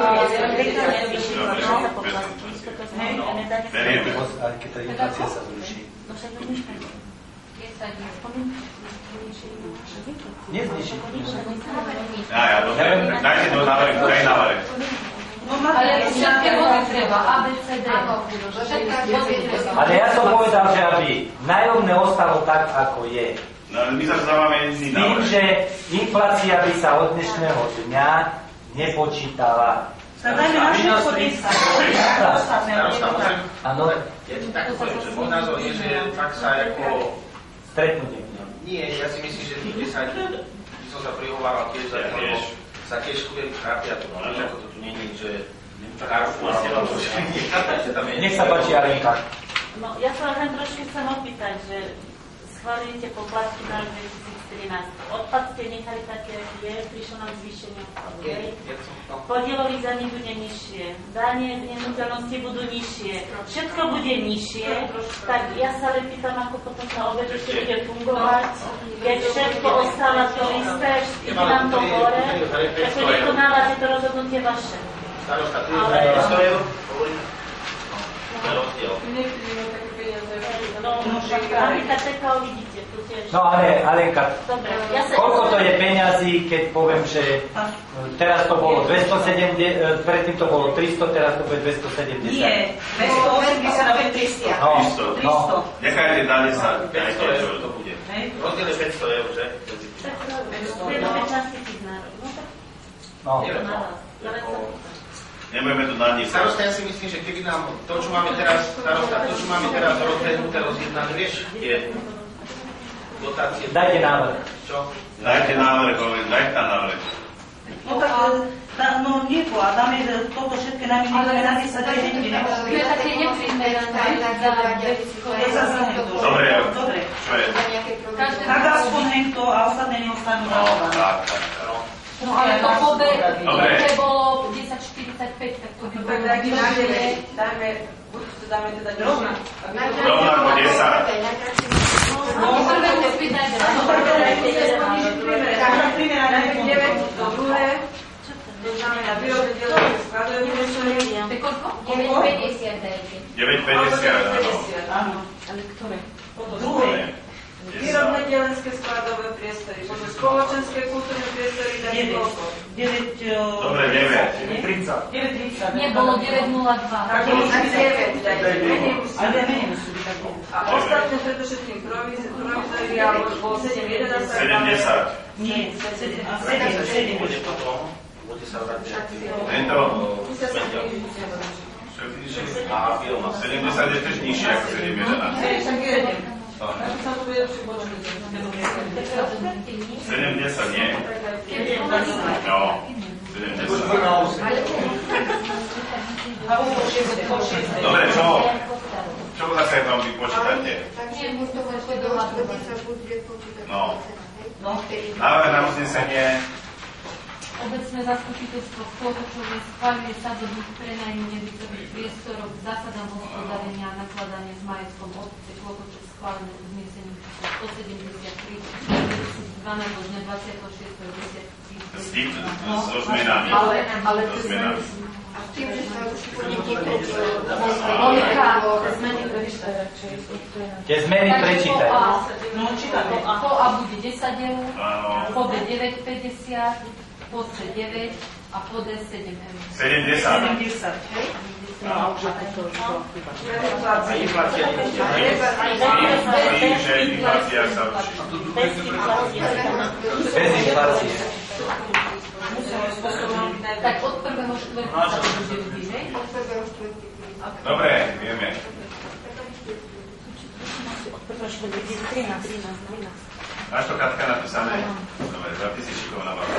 keď tá inflácia sa zruší. Nezniží. Dajte do návrhu, daj návrh. Ale všetké vody treba, ABCD. Ale ja som povedal, že aby nájomné ostalo tak, ako je. No, my sa vzdávame s tým, že inflácia by sa od dnešného dňa nepočítala. Dajme na všetko 10. Áno. Ja ti tak poviem, že môj názor je, že tak sa ako... Stretnutie. Nie, ja si myslím, že tých 10 by som sa prihováral tiež za to, lebo sa tiež chudeli trápia tu. Vieš, ako to tu nie je, že... Nech sa páči, Alenka. No, ja sa len trošku chcem opýtať, že schválite poplatky na 2013. Odpad ste nechali také, prišlo nám zvýšenie odpadu, podielový za ne bude nižšie, dane z nehnuteľnosti budú nižšie, všetko bude nižšie, tak ja sa len pýtam, ako potom sa ešte bude fungovať, keď všetko ostáva to isté, ide nám to hore, ako vykonávate to rozhodnutie vaše. Starosta, tu ale... je 100 eur, hovoríme. To je rozdiel. No ale, Alenka, dobre, koľko to je peňazí, keď poviem, že teraz to bolo 270, predtým to bolo 300, teraz to bude 270. Nie, 280 300. No. Nechajte na 10, 500 eur to bude. Rozdiel je 500 eur, že? No. Nebudeme to na nich. Starosta, ja si myslím, že keby nám to, čo máme teraz, rozbehnuté, rozjednané, vieš, tie dotácie. Dajte návrh. Čo? Dajte návrh, dajte návrh. No tak, no nie po, a dáme toto všetké na minimálne na 10 dní. My také nepríjme Dobre. Čo je? Tak aspoň hento a ostatné neostanú na vás. No ale to po B, Dobre. bolo 10,45, tak to by bolo... Dáme teda rovná. Rovnako 10. No, prvé mu spýtať, že... Dáme 9 do druhé. To znamená, vyrozdelenie skladové priestory. To je koľko? 9,50 dajte. 9,50, áno. Ale ktoré? Druhé. Výrobné dielenské skladové priestory. Potom spoločenské kultúrne priestory dáme koľko? 9... Dobre, 30. 9,30. Nie, bolo 9,02. Tak 9,9 dajte. Ale menej musí byť tak. A ostatné predovšetkým provizóri, alebo bolo 7,11. 70. Nie, 7. Bude potom, budete sa vrátiť. Tento. A filma. 70 je tiež nižšie ako 7,11. 70 nie? No, 70. Dobre, čo? Čo zase tam vy počítate? No. Návrh na uznesenie. Obecné zastupiteľstvo spoločne schváľuje sadzobný prenajmu nebytových priestorov k zásadám hospodárenia a nakladania s majetkom obce Klokoče schválené uznesením 173 12 dne 26.10. S tým, so zmenami. Ale so zmenami. Tie zmeny prečítaj. Po A bude 10 eur, po B 9,50, po C 9 a po D 7 eur. 70. No, už A inflácia že inflácia sa určí. Bez inflácie. Tak od 1.4. sa to bude vždy, že? Dobre, vieme. Máš to, Katka, napísané? Dobre, ty si šikovná baba.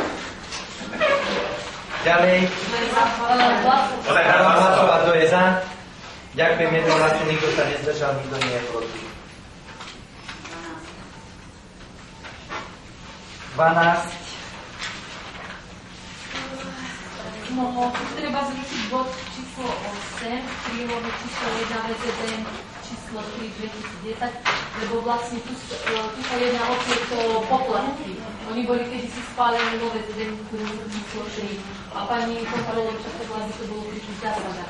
Ďalej. Dávam hlasovať, kto je za. Ďakujem jednohlasne, nikto sa nezdržal, nikto nie je proti. 12. No, treba zrušiť bod číslo 8, prílohu číslo 1 VZD číslo 3 2010, lebo vlastne tu sa jedná o tieto poplatky. Oni boli kedysi spálení vo VZM číslo 3 a pani kontrolorka povedala, aby to bolo pri tých zásadách.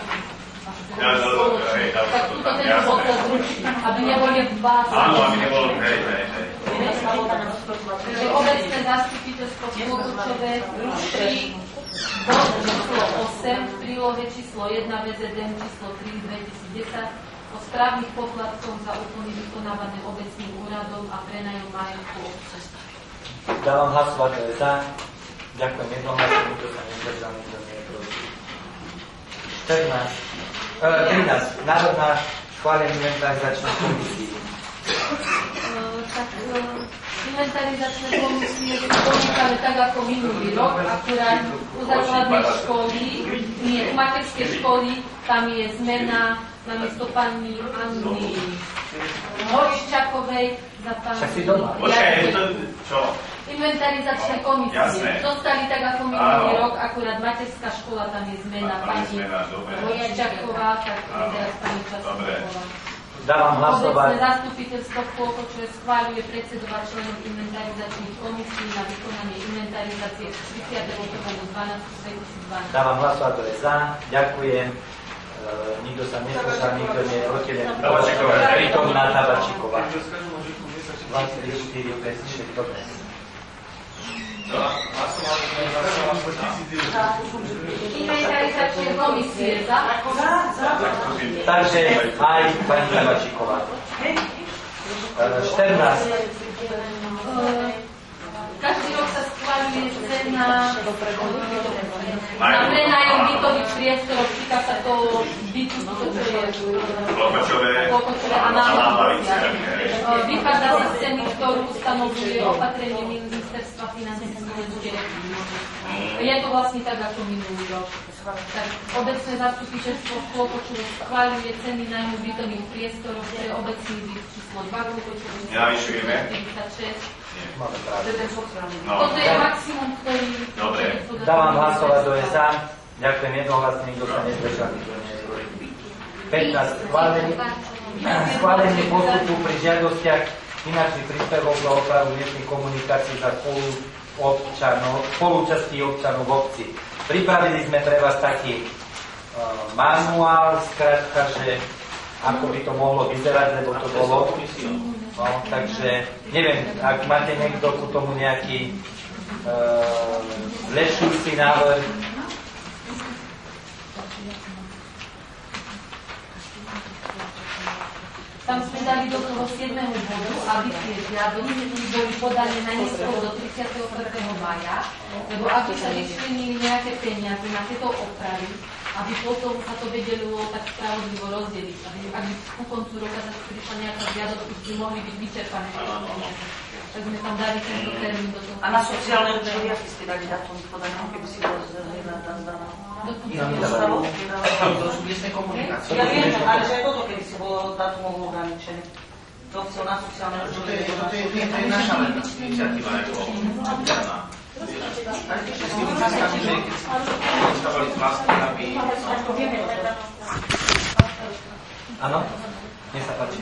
Tak tuto tento poklad zruší, aby neboli v báze. Áno, aby nebolo, hej. Takže obecné zastupiteľstvo Klobučové ruší bod číslo 8 v prílohe číslo 1 VZM číslo 3 2010 o správnych poplatkoch za úkony vykonávané obecným úradom a prenajom majetku obce. Dávam hlasovať za. Ďakujem jednohlasne, nikto sa nezdržal, nikto nie je proti. 13. Národná schválenie inventarizačnej komisie. Tak inventarizačné komisie spomíname tak ako minulý rok, akurát u základnej školy, nie, u materskej školy, tam je zmena namiesto pani Anny Horiščakovej za pani... Však si doma. Počkaj, to čo? Inventarizačné komisie. Jasné. Zostali tak ako minulý rok, akurát materská škola, tam je zmena pani Horiščaková, tak teraz pani Časníková. Dávam hlasovať. Obecné zastupiteľstvo Klobučové schváľuje predsedovať členom inventarizačných komisí na vykonanie inventarizácie 31.12.2012. Dávam hlasovať, to je za. Ďakujem. Nikto sa neslúša, nikto nie je proti. Prítomná Tabačíková. 24, 5, dobre. Inventarizačné komisie za. Takže aj pani Tabačíková. 14. Každý rok sa schváľuje cena na prenájom bytových priestorov, týka sa to bytu, čo je Klobučové a náhľadovcia. Vychádza sa z ceny, ktorú stanovuje opatrenie ministerstva financí Slovenskej republiky. Je to vlastne tak ako minulý rok. Tak obecné zastupiteľstvo Klobučové schváľuje ceny nájmu bytových priestorov, to je obecný byt číslo 2, Klobučové 46. Toto je maximum, ktorý... Dobre. Dávam hlasovať, to je za. Ďakujem jednohlasne, nikto sa nezdržal, nikto nie je proti. 15. Schválenie postupu pri žiadostiach finančných príspevok za opravu miestnych komunikácií za spolúčastí občanov v obci. Pripravili sme pre vás taký manuál, skrátka, že ako by to mohlo vyzerať, lebo to bolo. No, takže neviem, ak máte niekto ku tomu nejaký zlepšujúci návrh. Tam sme dali do toho 7. bodu, aby tie žiadosti boli podané najneskôr do 31. mája, lebo aby sa vyčlenili nejaké peniaze na tieto opravy, aby potom sa to vedelo tak spravodlivo rozdeliť. Ak by ku koncu roka sa prišla nejaká žiadosť, by mohli byť vyčerpané. Tak sme tam dali tento termín do toho. A na sociálne účely, aký ste dali datum podania, keby si bolo zdaná? To sú miestne komunikácie. Ja viem, ale že aj toto, keby si bolo datum ograničené. To chcel na sociálne účely. To je naša iniciatíva, ako občaná. Ale tiež s tými otázkami, že keď si dostávali z vlastnými, Áno? Nech sa páči.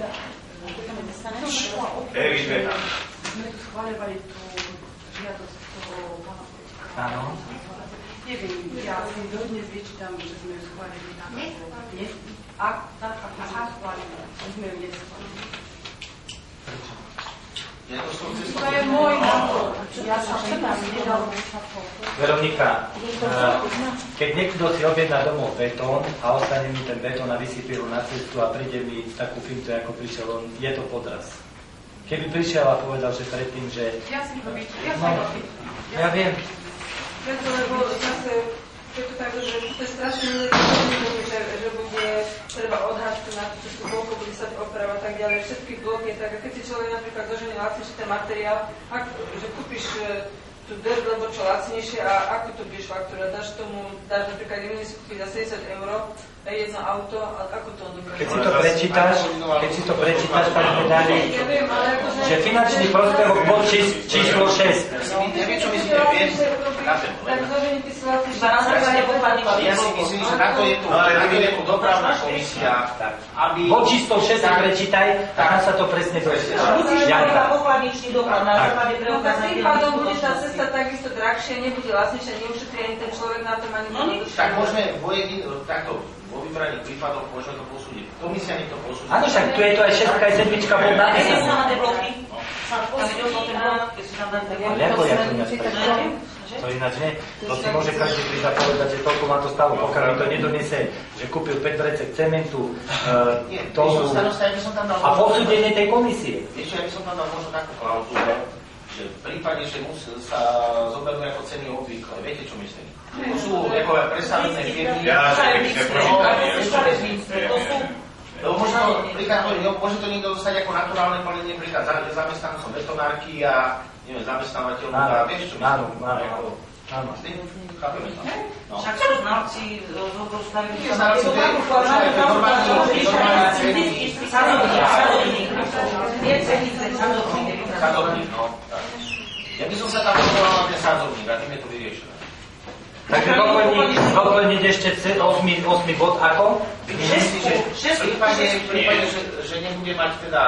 Evidveta. My tu schváľovali tú žiadosť toho pána. Áno. Neviem, ja si dodnes vyčítam, že sme ju schválili tak. Nie? Tak, ako sme ju schválili. Sme ju neschválili. Prečo? To je môj názor. Ja sa všetkým nedal. Veronika, keď niekto si objedná domov betón a ostane mi ten betón a vysypie ho na cestu a príde mi takú fintu, ako prišiel on, je to podraz. Keby prišiel a povedal, že predtým, že... Ja si to vyčítam. Ja viem. Preto, lebo zase, keď to tak, že to je strašne milé, že bude treba odhať na tú cestu bloku, bude sa oprava a tak ďalej, všetky bloky, tak a keď si človek napríklad doženie lacnejší ten materiál, že kúpiš tú tú drž, lebo čo lacnejšie a ako to budeš fakturovať? Dáš napríklad Emily si kúpiť za 70 € jedno auto a ako to on dokáže? Keď si to prečítaš, tak sme dali, že finančný prospevok bod číslo 6. Neviem, čo myslíte, viem, ja si myslím, že na to je tu dopravná komisia, aby... Bod číslo 6 si prečítaj a tam sa to presne dočíta. Prípadom bude tá cesta takisto drahšia, nebude lacnejšia, neušetrí ani ten človek na tom ani nebude. Tak môžeme vo vybraných prípadoch môžeme to posúdiť. Komisia nech to posúdi. Áno, však tu je to aj 6 aj 7 bod napísané. Lebo ja to nesprečím. To ináč nie. To si môže každý prísť povedať, že toľko ma to stalo, pokiaľ mi to nedonese, že kúpil 5 vrecek cementu, a posúdenie tej komisie. Ešte ja by som tam dal možno takú klauzulu, že v prípade, že sa zoberú ako ceny obvykle, viete čo myslím? To sú ako predstavené firmy. Lebo môže to niekto dostať ako naturálne palenie, príklad zamestnancom betonárky a neviem, zamestnávateľom a vieš čo myslím? Áno. Chápeme to? Však sú znalci z oboru stavebných. Nie znalci, to je normálne sadovník. Ja by som sa tam odvolal na ten sadovník a tým je to vyriešené. Takže doplniť ešte 8. bod ako? V prípade, že nebude mať teda...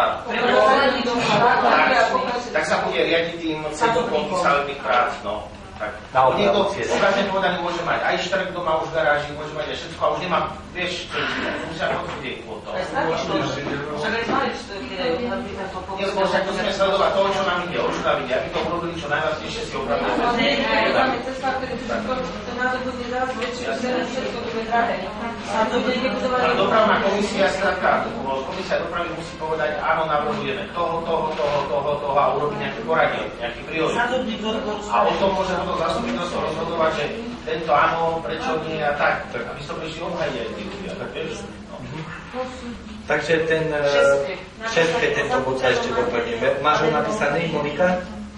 Tak sa bude riadiť tým cedníkom stavebných prác, no. Niekto okamžite povedaný môže mať aj štrk doma už v garáži, môže mať aj všetko a už nemá, vieš, čo musia potvrdieť po to. Však aj znali, čo to je, však musíme sledovať toho, čo nám ide, očudaviť, aby to urobili čo najvlastnejšie si opravdu. Máme cesta, ktorý to nadobudne zás väčšie, všetko bude drahé. Ale dopravná komisia, skrátka, komisia dopravy musí povedať, áno, navrhujeme toho a urobiť nejaké poradie, nejaký priorit. A o tom môže potom zastupiteľstvo rozhodovať, že tento áno, prečo nie a tak. Aby to prišli obhajiť aj tí ľudia, tak vieš? Takže ten 6. tento bod sa ešte doplníme. Máš ho napísaný, Monika?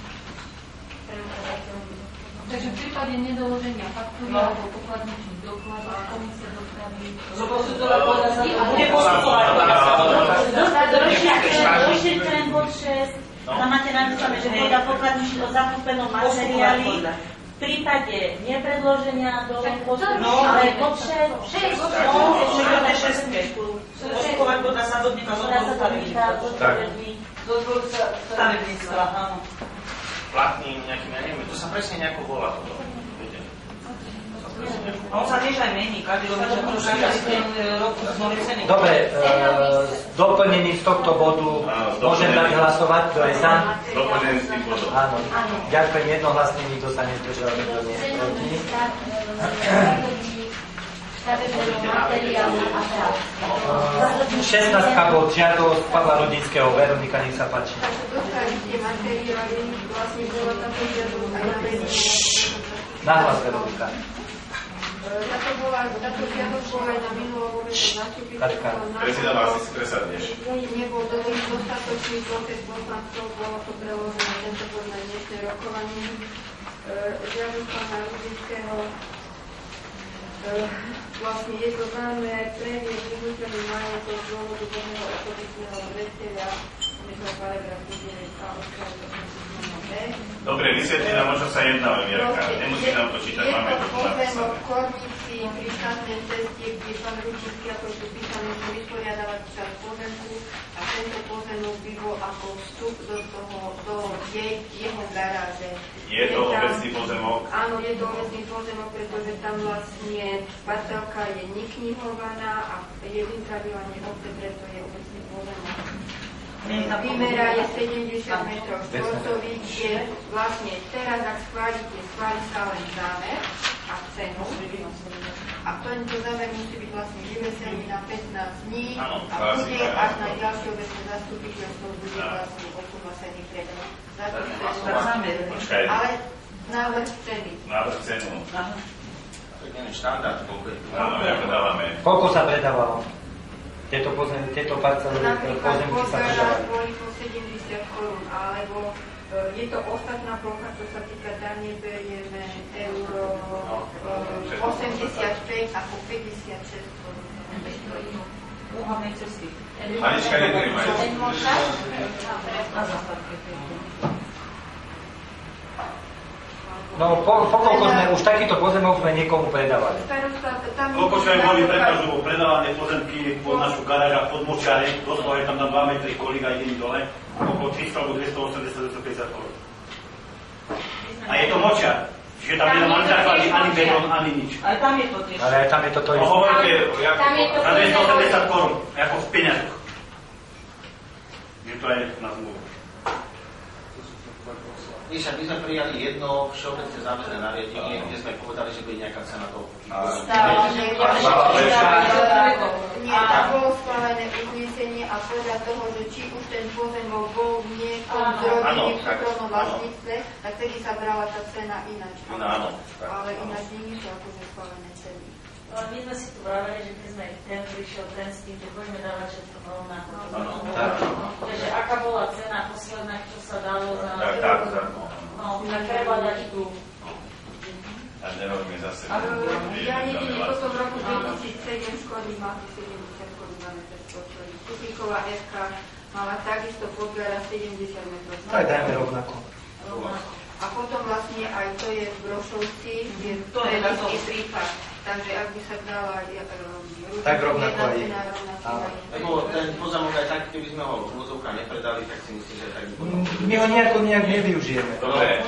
Takže v prípade nedoloženia faktúry alebo pokladničných dokladov komisia dopravy bude postupovať. Rozšířte ten bod 6. Tam máte napísané, že podľa pokladničných o zakúpenom materiáli v prípade nepredloženia do ale bod 6. Postupovať podľa sadovníka z odboru stavebníctva. Áno. Platným nejakým, ja neviem, to sa presne nejako volá toto. A on sa tiež aj mení, každý rok, že ten rok z novej ceny. Dobre, doplnený z tohto bodu môžem dať hlasovať, kto je za? Doplnený z tých bodov. Áno. Ďakujem jednohlasne, nikto sa nezdržal, nikto nie je proti. stavebného materiálu a práv. 16 bod žiadosť Pavla Rudinského. Veronika, nech sa páči. Dostali tie materiály, vlastne bola táto žiadosť aj na Nahlas, Veronika. Táto žiadosť bola aj na minulom zastupiteľstvom. Prezident vás si skresadneš. Nebol dostatočný proces poslancov, bolo to preložené tento bod na dnešné rokovanie. Žiadosť pána Rudinského. Vlastne je to známe previesť vyhnutelný majetok z dôvodu plného osobitného veteľa, myslím paragraf 9a odkazu B. Dobre, vysvetli nám, o čo sa jedná, Vierka. Nemusí nám to čítať, máme to tu napísané. Je to pozemok Kornici pri štátnej ceste, kde pán Rudinský, ako sú písané, že vysporiadavať čas pozemku a tento pozemok by bol ako vstup do jeho garáže. Je to obecný pozemok? Áno, je to obecný pozemok, pretože tam vlastne parcelka je neknihovaná a je vypravovanie obce, preto je obecný pozemok. Výmera je 70 metrov štvorcových, kde vlastne teraz, ak schváli sa len zámer a cenu. A tento zámer musí byť vlastne vyvesený na 15 dní a bude až na ďalšie obecné zastupiteľstvo bude vlastne odsúhlasený pred zastupiteľstvom. Ale návrh ceny. Návrh cenu. To je štandard, koľko je tu. Áno, ako dávame. Koľko sa predávalo? Tieto parcely pozemky sa predávali? Boli po 70 korún, alebo Je to ostatná plocha, čo sa týka dane, berieme euro 85 ako 56 korún. Uhamnej cesty. Anička, nedrýmaj. No, pokoľko sme už takýto pozemok sme niekomu predávali. Koľko sme boli prekažovo predávané pozemky pod našu garáža pod Močiare, doslova je tam na 2 metry kolík a idení dole, okolo 300 alebo 280-250 korún. A je to Močiar, čiže tam nemám ani základy, ani betón, ani nič. Ale tam je to tiež. Ale tam je toto No isté. hovoríte, to na 280 korún, ako v peniazoch. Je to aj na zmluvu. Však my sme prijali jedno všeobecné záväzné nariadenie, kde sme povedali, že bude nejaká cena toho. Nie, tam bolo schválené uznesenie a podľa toho, že či už ten pozemok bol v niekom z rodiny v súkromnom vlastníctve, tak tedy sa brala tá cena ináč. Ale ináč nie sú akože schválené ceny. Ale my sme si tu vraveli, že keď sme ten prišiel ten s tým, že budeme dávať všetko rovnako. Takže aká bola cena posledná, čo sa dalo za... No, tak treba dať tu. A nerobíme zase. Ja jedine potom v roku 2007 školy máte 70 korún na meter štvorcový. Kupíková FK mala takisto podľa 70 metrov. Tak dajme rovnako. A potom vlastne aj to je v Brošovci, je predlistý prípad. Takže ak by sa dala tak rovnako aj. Lebo ten pozemok aj tak, keby sme ho v úvodzovkách nepredali, tak si myslím, že tak by My ho nejak nevyužijeme. Dobre.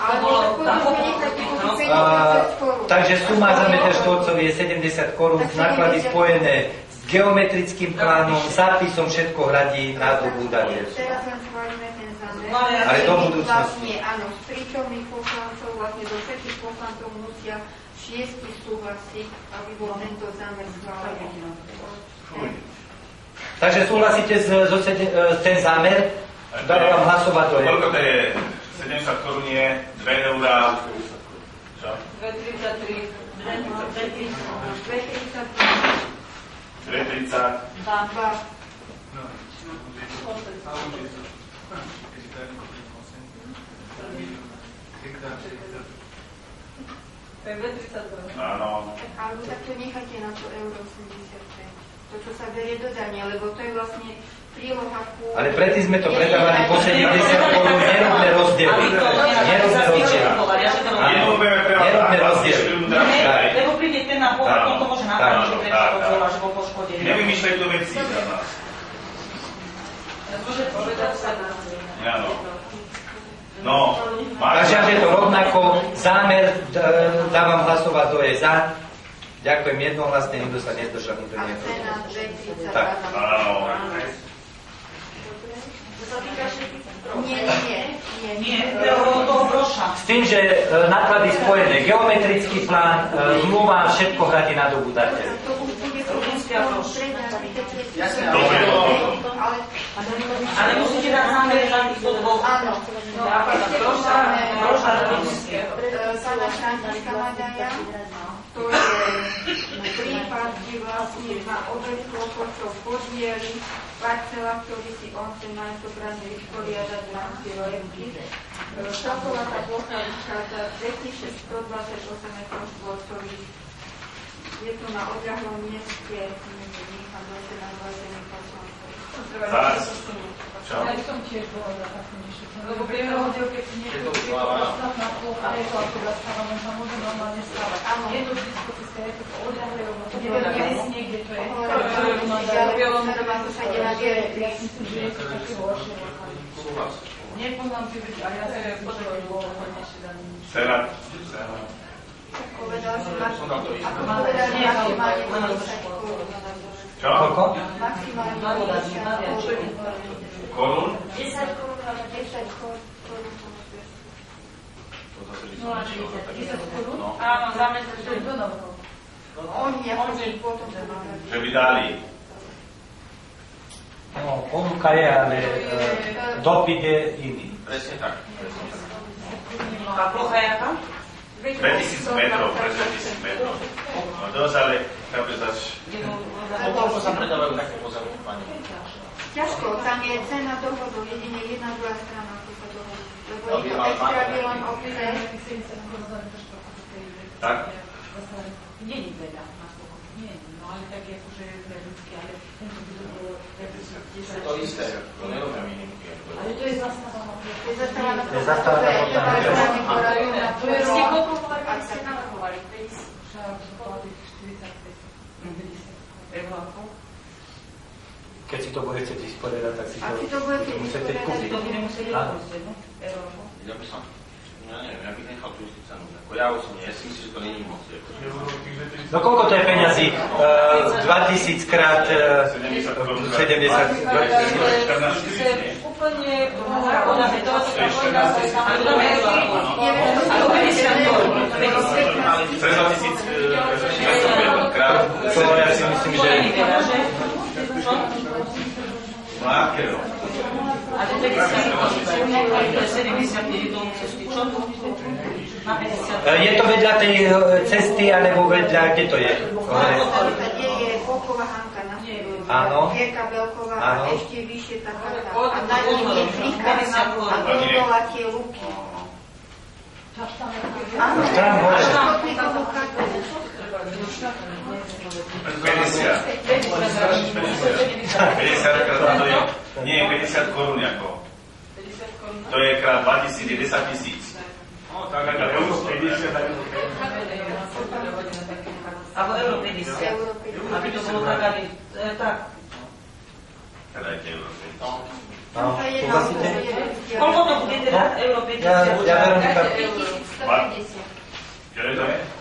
Takže suma za meter štvorcový je 70 korún, náklady spojené s geometrickým plánom, zápisom, všetko hradí na dobu dane. Teraz len schválime ten zámer. Ale do budúcnosti. Vlastne, áno, z prítomných poslancov, vlastne do všetkých poslancov musia 6 súhlasiť, aby bol tento zámer schválený. Takže súhlasíte s ten zámer? Dávam hlasovať to je. Koľko to je? 70 korún je 2 eurá. Čo? 2,33. 2,30. 2,30. Áno. Alebo tak to nechajte na to euro 85. To, čo sa berie do dania, lebo to je vlastne príloha ku... Ale predtým sme to predávali po 70 korún, nerobme rozdiel. Nerobme rozdiel. Nerobme rozdiel. Lebo príde ten na povod, on to môže napraviť, že prečo to bola, že bol poškodený. Nevymýšľaj to veci za nás. Môže povedať sa na Áno. No, Takže je to rovnako. Zámer dávam hlasovať, to je za. Ďakujem jednohlasne, nikto sa nezdržal, nikto A nie. cena 2,30. Tak. áno. Nie. toho broša. S tým, že náklady spojené, geometrický plán, zmluva, všetko hradí na dobu date. To už bude Ruská broš. Dobre, Ale musíte dať zámer na týchto dvoch. Áno. Broša Pána Františka Madaja, to je prípad, kde vlastne na obec Klokočov podieli parcela, ktorý si on chce majetkoprávne vysporiadať v rámci projekty. Celková tá plocha vychádza 2128 m². Je to na odľahlom mieste, nechám zase na 20 poslancov. Čo? Ja by som tiež bola za takú nižšiu. Lebo pri rozdielke si niečo ostatná plocha, je to ako zastáva, on sa môže normálne stávať. Je to blízko, je to odľahlé, lebo to je niekde, to je. Ja si myslím, že je to také horšie. Nepoznám si byť, a ja sa potrebujem bolo hodnejšie daný. Senát. Povedal, že maximálne 10 korún. Čo? Koľko? Maximálne 10 Korún? 10 korún, 10 korún. Áno, zámer sa to Oni potom Že by dali. No, ponuka je, ale dopyt je iný. Presne tak. A plocha je aká? 2000 metrov, pre 2000 metrov. No dosť, ale chápeš zač. Koľko sa predávajú také pozemky, pani? Ťažko, tam je cena dohodu, jedine jedna druhá strana, ako sa dohodí. Lebo je to extra bilon obce. Tak? Nie je veľa, nie, no ale tak je akože veľký, ale tento by to bolo 10. To isté, to nerobia minimky. Ale to je zastávaná. To je zastávaná. To je zastávaná. To je Ste rok. koľko ste navrhovali? 50 eur. Keď si to budete vysporiadať, tak si to budete musíte vysporiadať, kúpiť. To by museli robiť, no? Ja by som, ja neviem, ja bych nechal tú istú cenu. Ako ja osobne, ja si myslím, že to není moc. No koľko to je peňazí? 2000 krát 70. Úplne, To ja si myslím, že... ale 50. Je to vedľa tej cesty, alebo vedľa, kde to je? Kde je Boková Hanka na Áno. Rieka Belková Áno. a ešte vyššie taká a na ním je Trika a dokola tie luky. Áno, Tam hore. Nie, 50 korún ako. To je krát 2000, je 10 000. No, tak ako euro 50, tak Alebo euro 50. Aby to bolo tak, aby... Tak. Teda je euro 50. No, súhlasíte? Koľko to bude teda? Euro 50? Ja Veronika... 5150. Čo je to?